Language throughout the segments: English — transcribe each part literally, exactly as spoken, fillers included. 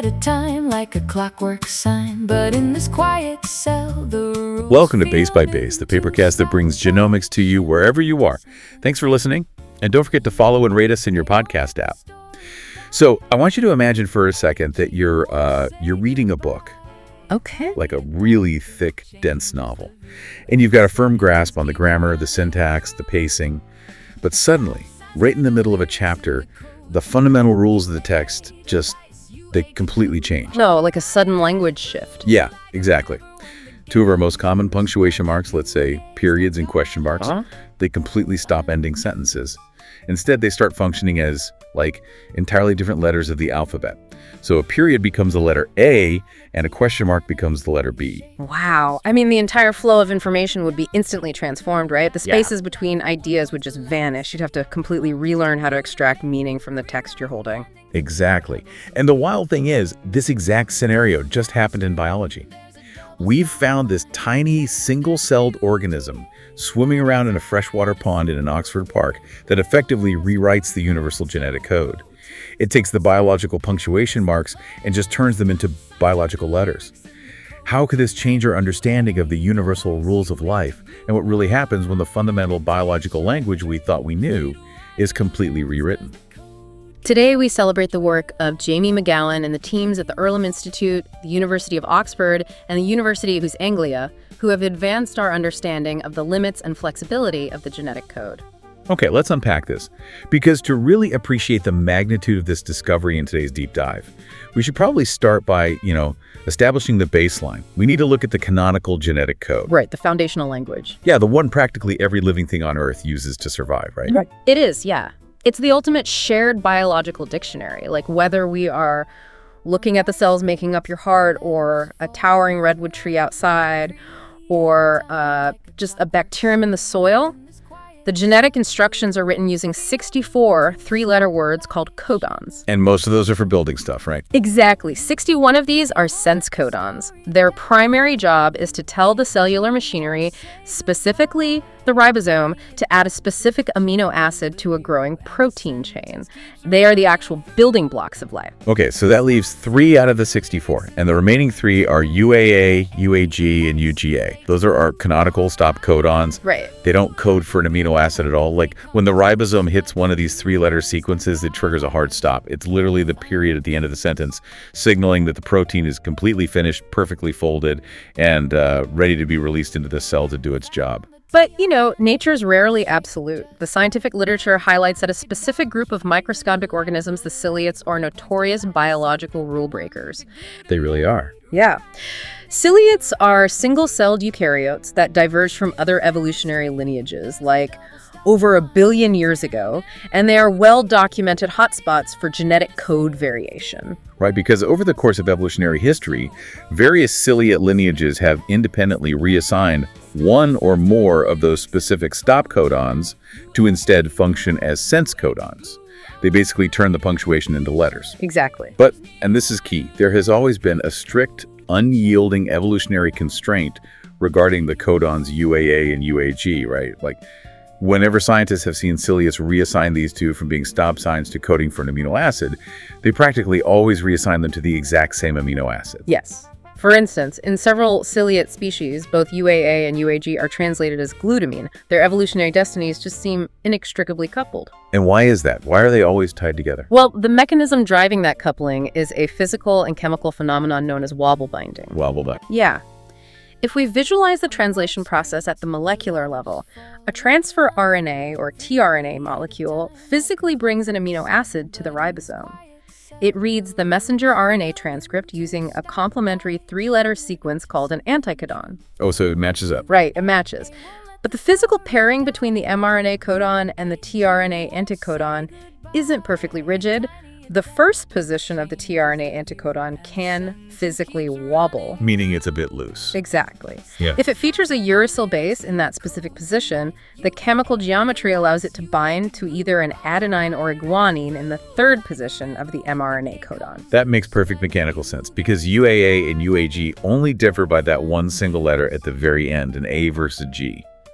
at a time, like a clockwork sign. But in this quiet cell, the rules Welcome to Base by feel Base, the papercast that brings genomics to you wherever you are. Thanks for listening, and don't forget to follow and rate us in your podcast app. So I want you to imagine for a second that you're uh, you're reading a book, Okay. like a really thick, dense novel, and you've got a firm grasp on the grammar, the syntax, the pacing, but suddenly, right in the middle of a chapter, the fundamental rules of the text just, they completely change. No, like a sudden language shift. Yeah, exactly. Two of our most common punctuation marks, let's say periods and question marks, Uh-huh. they completely stop ending sentences. Instead, they start functioning as, like, entirely different letters of the alphabet. So a period becomes the letter A, and a question mark becomes the letter B. Wow. I mean, the entire flow of information would be instantly transformed, right? The Yeah. spaces between ideas would just vanish. You'd have to completely relearn how to extract meaning from the text you're holding. Exactly. And the wild thing is, this exact scenario just happened in biology. We've found this tiny single-celled organism swimming around in a freshwater pond in an Oxford park that effectively rewrites the universal genetic code. It takes the biological punctuation marks and just turns them into biological letters. How could this change our understanding of the universal rules of life and what really happens when the fundamental biological language we thought we knew is completely rewritten? Today, we celebrate the work of Jamie McGowan and the teams at the Earlham Institute, the University of Oxford, and the University of East Anglia, who have advanced our understanding of the limits and flexibility of the genetic code. Okay, let's unpack this. Because to really appreciate the magnitude of this discovery in today's deep dive, we should probably start by, you know, establishing the baseline. We need to look at the canonical genetic code. Right, the foundational language. Yeah, the one practically every living thing on Earth uses to survive, right? It is, yeah. It's the ultimate shared biological dictionary, like whether we are looking at the cells making up your heart or a towering redwood tree outside or uh, just a bacterium in the soil. The genetic instructions are written using sixty-four three-letter words called codons. And most of those are for building stuff, right? Exactly. sixty-one of these are sense codons. Their primary job is to tell the cellular machinery, specifically the ribosome, to add a specific amino acid to a growing protein chain. They are the actual building blocks of life. Okay, so that leaves three out of the sixty-four, and the remaining three are U A A, U A G, and U G A. Those are our canonical stop codons. Right. They don't code for an amino acid at all. Like when the ribosome hits one of these three-letter sequences, it triggers a hard stop. It's literally the period at the end of the sentence, signaling that the protein is completely finished, perfectly folded, and uh, ready to be released into the cell to do its job. But, you know, nature's rarely absolute. The scientific literature highlights that a specific group of microscopic organisms, the ciliates, are notorious biological rule breakers. They really are. Yeah. Ciliates are single-celled eukaryotes that diverge from other evolutionary lineages, like over a billion years ago, and they are well-documented hotspots for genetic code variation. Right, because over the course of evolutionary history, various ciliate lineages have independently reassigned one or more of those specific stop codons to instead function as sense codons. They basically turn the punctuation into letters. Exactly. But, and this is key, there has always been a strict, unyielding evolutionary constraint regarding the codons U A A and U A G, right? Like, whenever scientists have seen ciliates reassign these two from being stop signs to coding for an amino acid, they practically always reassign them to the exact same amino acid. Yes. For instance, in several ciliate species, both U A A and U A G are translated as glutamine. Their evolutionary destinies just seem inextricably coupled. And why is that? Why are they always tied together? Well, the mechanism driving that coupling is a physical and chemical phenomenon known as wobble binding. Wobble back. Yeah. If we visualize the translation process at the molecular level, a transfer R N A or tRNA molecule physically brings an amino acid to the ribosome. It reads the messenger R N A transcript using a complementary three-letter sequence called an anticodon. Oh, so it matches up. Right, it matches. But the physical pairing between the mRNA codon and the tRNA anticodon isn't perfectly rigid. The first position of the tRNA anticodon can physically wobble. Meaning it's a bit loose. Exactly. Yeah. If it features a uracil base in that specific position, the chemical geometry allows it to bind to either an adenine or a guanine in the third position of the mRNA codon. That makes perfect mechanical sense because U A A and U A G only differ by that one single letter at the very end, an A versus G.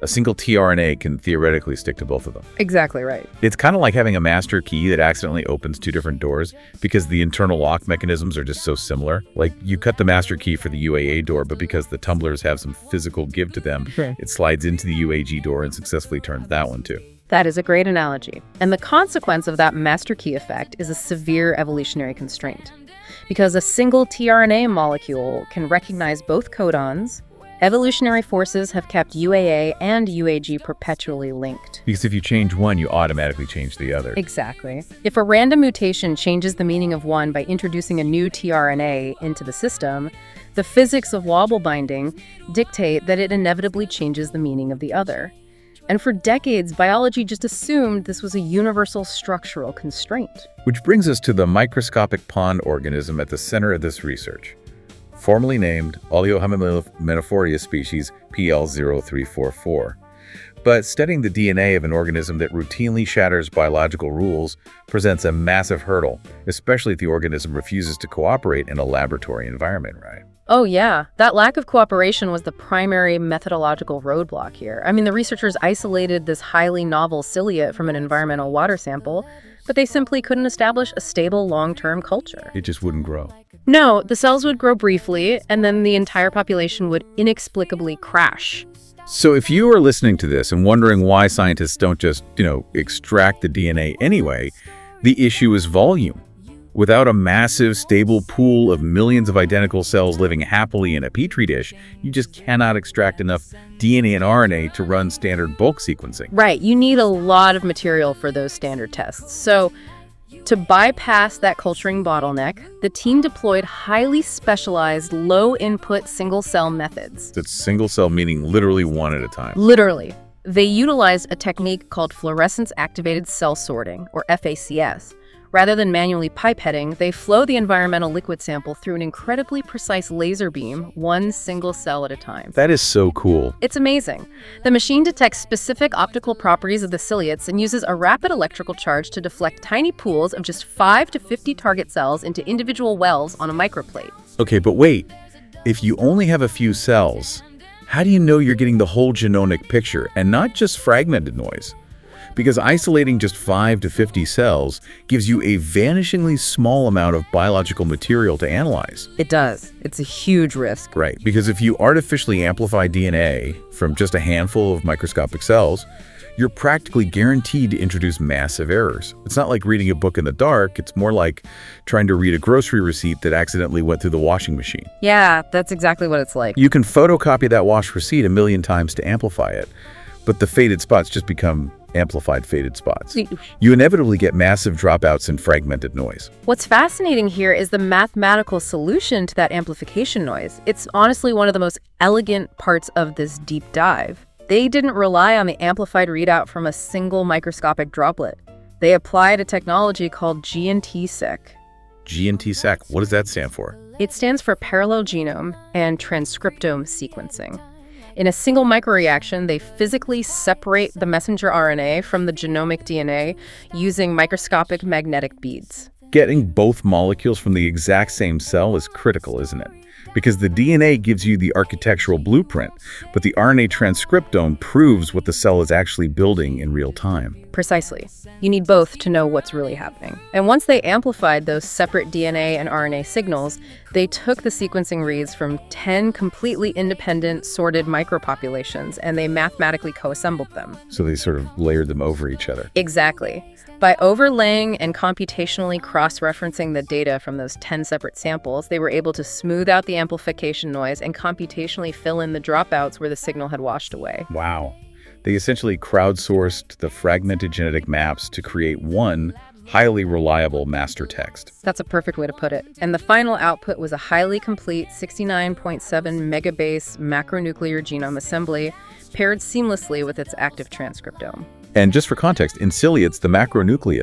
A single tRNA can theoretically stick to both of them. Exactly right. It's kind of like having a master key that accidentally opens two different doors because the internal lock mechanisms are just so similar. Like, you cut the master key for the U A A door, but because the tumblers have some physical give to them, Sure. it slides into the U A G door and successfully turns that one too. That is a great analogy. And the consequence of that master key effect is a severe evolutionary constraint. Because a single tRNA molecule can recognize both codons, evolutionary forces have kept U A A and U A G perpetually linked. Because if you change one, you automatically change the other. Exactly. If a random mutation changes the meaning of one by introducing a new tRNA into the system, the physics of wobble binding dictate that it inevitably changes the meaning of the other. And for decades, biology just assumed this was a universal structural constraint. Which brings us to the microscopic pond organism at the center of this research, formerly named Oleohymenophora species P L zero three four four. But studying the D N A of an organism that routinely shatters biological rules presents a massive hurdle, especially if the organism refuses to cooperate in a laboratory environment, right? Oh yeah, that lack of cooperation was the primary methodological roadblock here. I mean, the researchers isolated this highly novel ciliate from an environmental water sample, but they simply couldn't establish a stable long-term culture. It just wouldn't grow. No, the cells would grow briefly, and then the entire population would inexplicably crash. So if you are listening to this and wondering why scientists don't just, you know, extract the D N A anyway, the issue is volume. Without a massive, stable pool of millions of identical cells living happily in a petri dish, you just cannot extract enough D N A and R N A to run standard bulk sequencing. Right, you need a lot of material for those standard tests. So, to bypass that culturing bottleneck, the team deployed highly specialized, low-input single-cell methods. That's single cell meaning literally one at a time. Literally. They utilized a technique called fluorescence-activated cell sorting, or F A C S. Rather than manually pipetting, they flow the environmental liquid sample through an incredibly precise laser beam, one single cell at a time. That is so cool. It's amazing. The machine detects specific optical properties of the ciliates and uses a rapid electrical charge to deflect tiny pools of just five to fifty target cells into individual wells on a microplate. Okay, but wait. If you only have a few cells, how do you know you're getting the whole genomic picture and not just fragmented noise? Because isolating just five to fifty cells gives you a vanishingly small amount of biological material to analyze. It does. It's a huge risk. Right, because if you artificially amplify D N A from just a handful of microscopic cells, you're practically guaranteed to introduce massive errors. It's not like reading a book in the dark, it's more like trying to read a grocery receipt that accidentally went through the washing machine. Yeah, that's exactly what it's like. You can photocopy that wash receipt a million times to amplify it, but the faded spots just become amplified faded spots. You inevitably get massive dropouts and fragmented noise. What's fascinating here is the mathematical solution to that amplification noise. It's honestly one of the most elegant parts of this deep dive. They didn't rely on the amplified readout from a single microscopic droplet. They applied a technology called G N T seq. G N T seq, what does that stand for? It stands for parallel genome and transcriptome sequencing. In a single microreaction, they physically separate the messenger R N A from the genomic D N A using microscopic magnetic beads. Getting both molecules from the exact same cell is critical, isn't it? Because the D N A gives you the architectural blueprint, but the R N A transcriptome proves what the cell is actually building in real time. Precisely. You need both to know what's really happening. And once they amplified those separate D N A and R N A signals, they took the sequencing reads from ten completely independent sorted micropopulations and they mathematically co-assembled them. So they sort of layered them over each other. Exactly. By overlaying and computationally cross-referencing the data from those ten separate samples, they were able to smooth out the amplification noise and computationally fill in the dropouts where the signal had washed away. Wow. They essentially crowdsourced the fragmented genetic maps to create one highly reliable master text. That's a perfect way to put it. And the final output was a highly complete sixty-nine point seven megabase macronuclear genome assembly paired seamlessly with its active transcriptome. And just for context, in ciliates, the macronucleus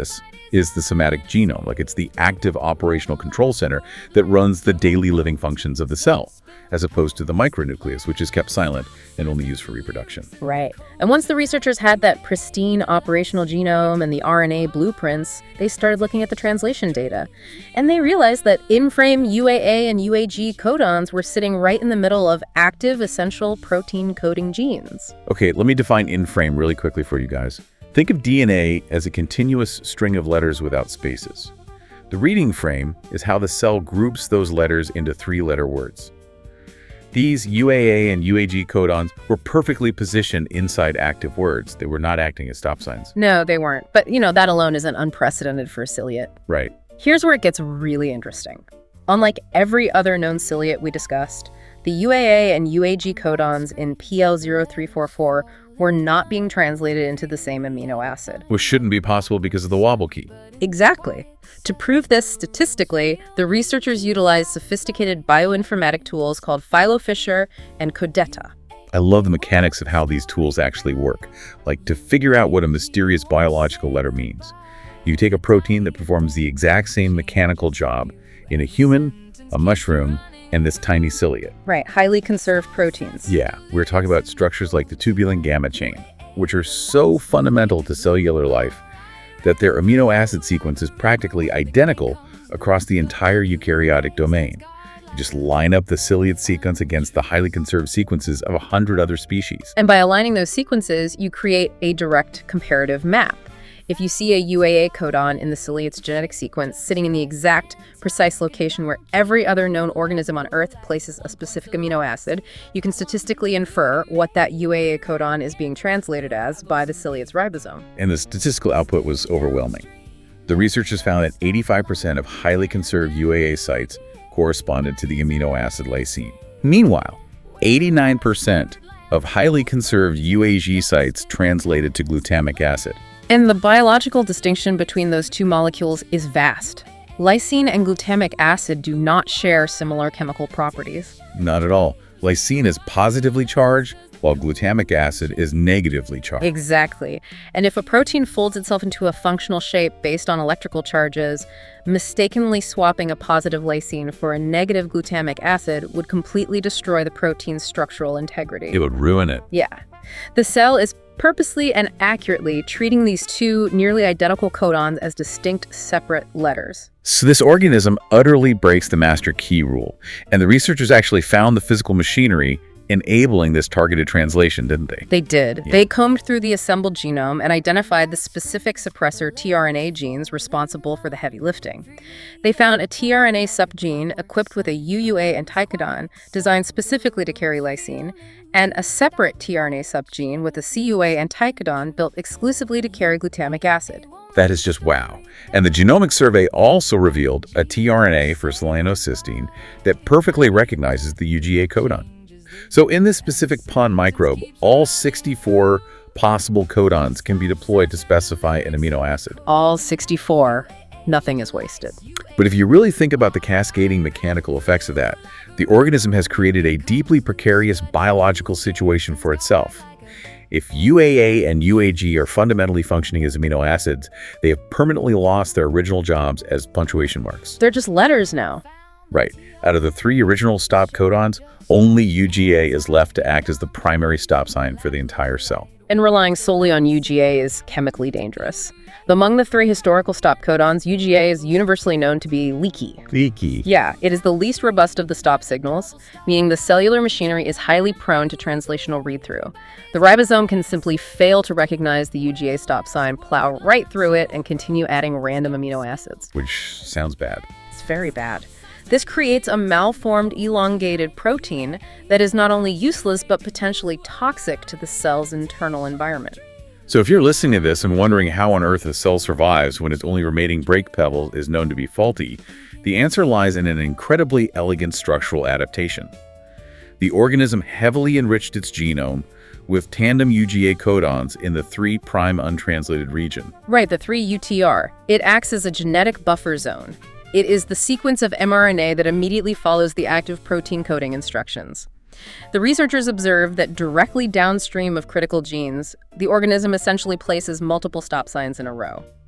is the somatic genome, like it's the active operational control center that runs the daily living functions of the cell, as opposed to the micronucleus, which is kept silent and only used for reproduction. Right. And once the researchers had that pristine operational genome and the R N A blueprints, they started looking at the translation data. And they realized that in-frame U A A and U A G codons were sitting right in the middle of active essential protein coding genes. Okay, let me define in-frame really quickly for you guys. Think of D N A as a continuous string of letters without spaces. The reading frame is how the cell groups those letters into three-letter words. These U A A and U A G codons were perfectly positioned inside active words. They were not acting as stop signs. No, they weren't. But, you know, that alone isn't unprecedented for a ciliate. Right. Here's where it gets really interesting. Unlike every other known ciliate we discussed, the U A A and U A G codons in P L zero three four four were not being translated into the same amino acid. Which shouldn't be possible because of the wobble key. Exactly. To prove this statistically, the researchers utilized sophisticated bioinformatic tools called PhyloFisher and CODETA. I love the mechanics of how these tools actually work, like to figure out what a mysterious biological letter means. You take a protein that performs the exact same mechanical job in a human, a mushroom, and this tiny ciliate. Right, highly conserved proteins. Yeah, we're talking about structures like the tubulin gamma chain, which are so fundamental to cellular life that their amino acid sequence is practically identical across the entire eukaryotic domain. You just line up the ciliate sequence against the highly conserved sequences of a hundred other species. And by aligning those sequences, you create a direct comparative map. If you see a U A A codon in the ciliate's genetic sequence sitting in the exact precise location where every other known organism on Earth places a specific amino acid, you can statistically infer what that U A A codon is being translated as by the ciliate's ribosome. And the statistical output was overwhelming. The researchers found that eighty-five percent of highly conserved U A A sites corresponded to the amino acid lysine. Meanwhile, eighty-nine percent of highly conserved U A G sites translated to glutamic acid. And the biological distinction between those two molecules is vast. Lysine and glutamic acid do not share similar chemical properties. Not at all. Lysine is positively charged, while glutamic acid is negatively charged. Exactly. And if a protein folds itself into a functional shape based on electrical charges, mistakenly swapping a positive lysine for a negative glutamic acid would completely destroy the protein's structural integrity. It would ruin it. Yeah. The cell is purposely and accurately treating these two nearly identical codons as distinct, separate letters. So this organism utterly breaks the master key rule, and the researchers actually found the physical machinery enabling this targeted translation, didn't they? They did. Yeah. They combed through the assembled genome and identified the specific suppressor tRNA genes responsible for the heavy lifting. They found a tRNA subgene equipped with a U U A anticodon designed specifically to carry lysine, and a separate tRNA subgene with a C U A anticodon built exclusively to carry glutamic acid. That is just wow. And the genomic survey also revealed a tRNA for selenocysteine that perfectly recognizes the U G A codon. So in this specific pond microbe, all sixty-four possible codons can be deployed to specify an amino acid. All sixty-four. Nothing is wasted. But if you really think about the cascading mechanical effects of that, the organism has created a deeply precarious biological situation for itself. If U A A and U A G are fundamentally functioning as amino acids, they have permanently lost their original jobs as punctuation marks. They're just letters now. Right. Out of the three original stop codons, only U G A is left to act as the primary stop sign for the entire cell. And relying solely on U G A is chemically dangerous. Among the three historical stop codons, U G A is universally known to be leaky. Leaky. Yeah, it is the least robust of the stop signals, meaning the cellular machinery is highly prone to translational read-through. The ribosome can simply fail to recognize the U G A stop sign, plow right through it, and continue adding random amino acids. Which sounds bad. It's very bad. This creates a malformed, elongated protein that is not only useless but potentially toxic to the cell's internal environment. So if you're listening to this and wondering how on earth a cell survives when its only remaining brake pedal is known to be faulty, the answer lies in an incredibly elegant structural adaptation. The organism heavily enriched its genome with tandem U G A codons in the three prime untranslated region. Right, the three U T R. It acts as a genetic buffer zone. It is the sequence of mRNA that immediately follows the active protein coding instructions. The researchers observed that directly downstream of critical genes, the organism essentially places multiple stop signs in a row.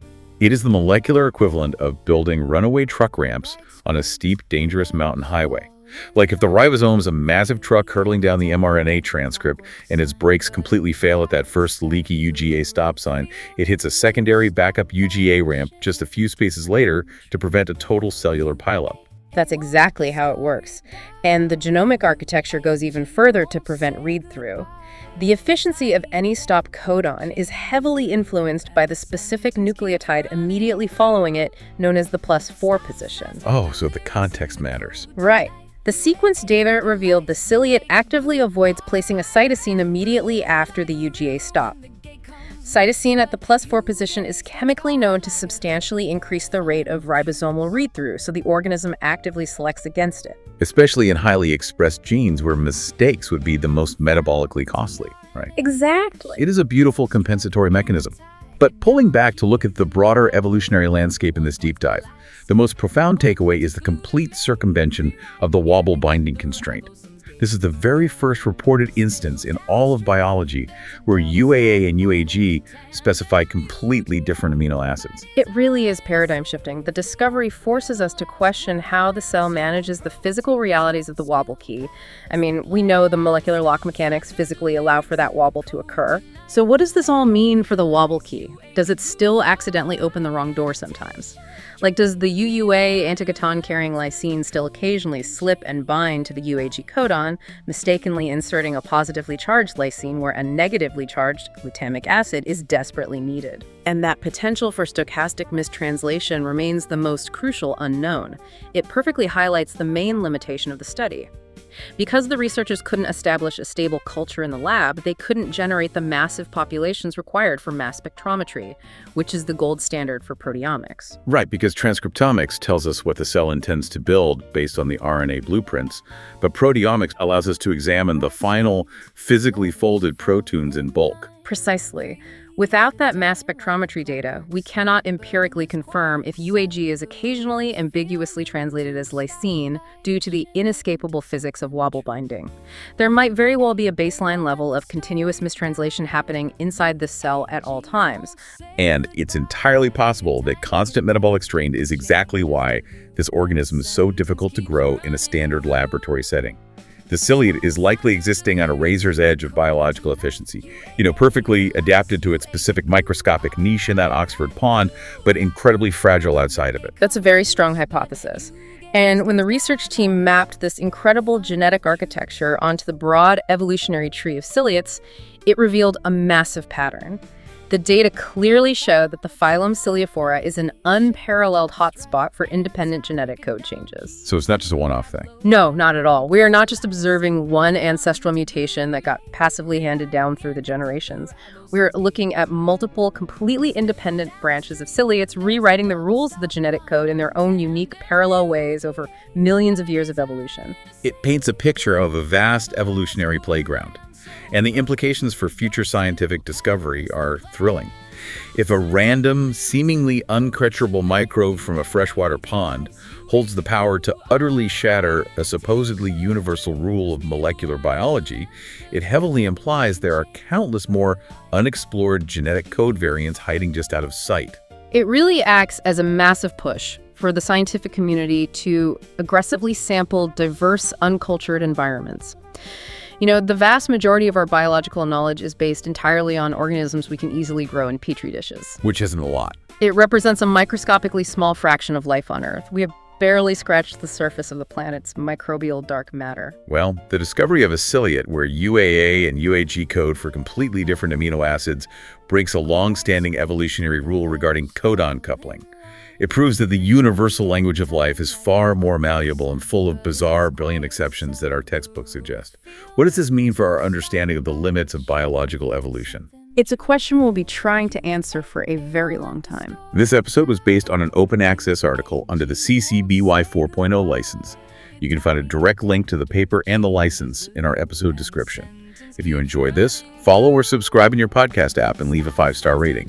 It is the molecular equivalent of building runaway truck ramps on a steep, dangerous mountain highway. Like if the ribosome is a massive truck hurtling down the mRNA transcript and its brakes completely fail at that first leaky U G A stop sign, it hits a secondary backup U G A ramp just a few spaces later to prevent a total cellular pileup. That's exactly how it works. And the genomic architecture goes even further to prevent read-through. The efficiency of any stop codon is heavily influenced by the specific nucleotide immediately following it, known as the plus four position. Oh, so the context matters. Right. The sequence data revealed the ciliate actively avoids placing a cytosine immediately after the U G A stop. Cytosine at the plus four position is chemically known to substantially increase the rate of ribosomal read-through, so the organism actively selects against it. Especially in highly expressed genes where mistakes would be the most metabolically costly, right? Exactly. It is a beautiful compensatory mechanism. But pulling back to look at the broader evolutionary landscape in this deep dive, the most profound takeaway is the complete circumvention of the wobble binding constraint. This is the very first reported instance in all of biology where U A A and U A G specify completely different amino acids. It really is paradigm shifting. The discovery forces us to question how the cell manages the physical realities of the wobble key. I mean, we know the molecular lock mechanics physically allow for that wobble to occur. So what does this all mean for the wobble key? Does it still accidentally open the wrong door sometimes? Like, does the U U A anticoton-carrying lysine still occasionally slip and bind to the U A G codon, mistakenly inserting a positively charged lysine where a negatively charged glutamic acid is desperately needed? And that potential for stochastic mistranslation remains the most crucial unknown. It perfectly highlights the main limitation of the study. Because the researchers couldn't establish a stable culture in the lab, they couldn't generate the massive populations required for mass spectrometry, which is the gold standard for proteomics. Right, because transcriptomics tells us what the cell intends to build based on the R N A blueprints, but proteomics allows us to examine the final physically folded proteins in bulk. Precisely. Without that mass spectrometry data, we cannot empirically confirm if U A G is occasionally ambiguously translated as lysine due to the inescapable physics of wobble binding. There might very well be a baseline level of continuous mistranslation happening inside this cell at all times. And it's entirely possible that constant metabolic strain is exactly why this organism is so difficult to grow in a standard laboratory setting. The ciliate is likely existing on a razor's edge of biological efficiency, you know, perfectly adapted to its specific microscopic niche in that Oxford pond, but incredibly fragile outside of it. That's a very strong hypothesis. And when the research team mapped this incredible genetic architecture onto the broad evolutionary tree of ciliates, it revealed a massive pattern. The data clearly show that the phylum Ciliophora is an unparalleled hotspot for independent genetic code changes. So it's not just a one-off thing. No, not at all. We are not just observing one ancestral mutation that got passively handed down through the generations. We're looking at multiple completely independent branches of ciliates rewriting the rules of the genetic code in their own unique parallel ways over millions of years of evolution. It paints a picture of a vast evolutionary playground. And the implications for future scientific discovery are thrilling. If a random, seemingly uncrutchable microbe from a freshwater pond holds the power to utterly shatter a supposedly universal rule of molecular biology, it heavily implies there are countless more unexplored genetic code variants hiding just out of sight. It really acts as a massive push for the scientific community to aggressively sample diverse, uncultured environments. You know, the vast majority of our biological knowledge is based entirely on organisms we can easily grow in petri dishes. Which isn't a lot. It represents a microscopically small fraction of life on Earth. We have barely scratched the surface of the planet's microbial dark matter. Well, the discovery of a ciliate where U A A and U A G code for completely different amino acids breaks a long-standing evolutionary rule regarding codon coupling. It proves that the universal language of life is far more malleable and full of bizarre, brilliant exceptions that our textbooks suggest. What does this mean for our understanding of the limits of biological evolution? It's a question we'll be trying to answer for a very long time. This episode was based on an open access article under the C C B Y four point oh license. You can find a direct link to the paper and the license in our episode description. If you enjoyed this, follow or subscribe in your podcast app and leave a five-star rating.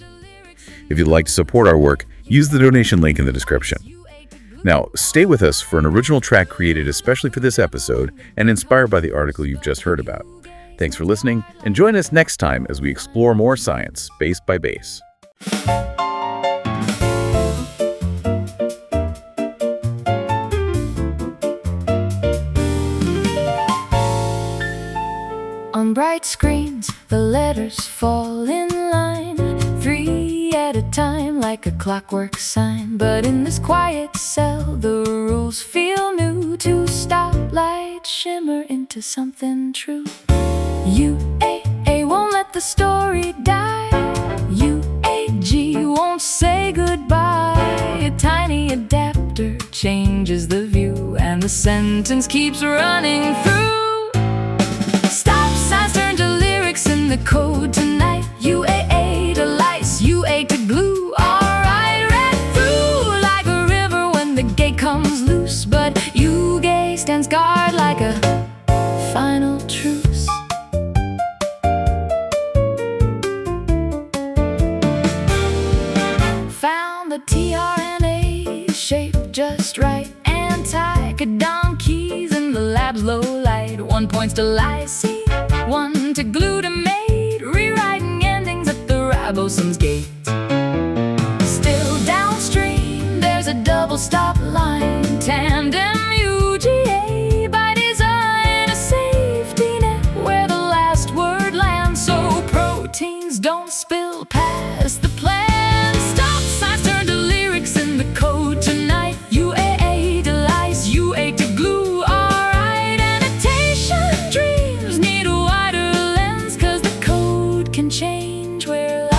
If you'd like to support our work, use the donation link in the description. Now, stay with us for an original track created especially for this episode and inspired by the article you've just heard about. Thanks for listening, and join us next time as we explore more science, base by base. On bright screens, the letters fall in line, three at a time like a clockwork sign. But in this quiet cell, the rules feel new. Two stoplights shimmer into something true. U A A won't let the story die. U A G won't say goodbye. A tiny adapter changes the view, and the sentence keeps running through. Stop signs turn to lyrics in the code tonight. U A A to lice, U A to glue. Alright, read through like a river when the gate comes loose. But U G A stands guard like a final truce. Found the T R N A shape just right. Anti-codon keys in the lab's low light. One points to lysine, one to glutamate, rewriting endings at the ribosome's gate. Still downstream, there's a double stop line. Tandem U G A by design, a safety net where the last word lands, so proteins don't spill past the plan. Stop signs turn to lyrics in the code tonight. U A A to lice, U A to glue. Alright, annotation dreams need a wider lens, 'cause the code can change where